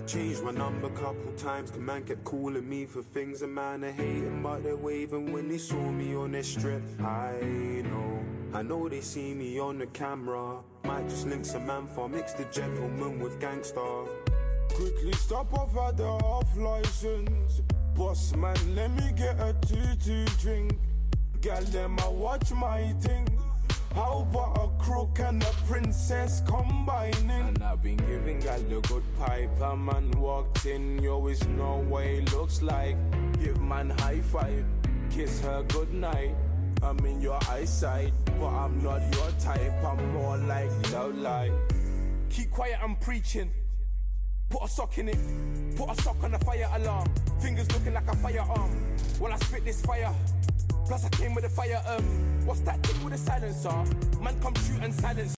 Changed my number couple times, the man kept calling me for things a man are hating, but they're waving when they saw me on their strip. I know they see me on the camera. Might just link some man for mix the gentleman with gangster. Quickly stop off at the off license. Boss man, let me get a 2-2 drink. Girl, them I watch my thing. How about a crook and a princess combining? And I've been giving gal the good pipe. A man walked in, you always know what he looks like. Give man high five, kiss her good night. I'm in your eyesight, but I'm not your type. I'm more like love life. Keep quiet, I'm preaching. Put a sock in it, put a sock on the fire alarm. Fingers looking like a firearm. When I spit this fire, plus I came with a fire. What's that thing with a silencer? Man come shoot and silence.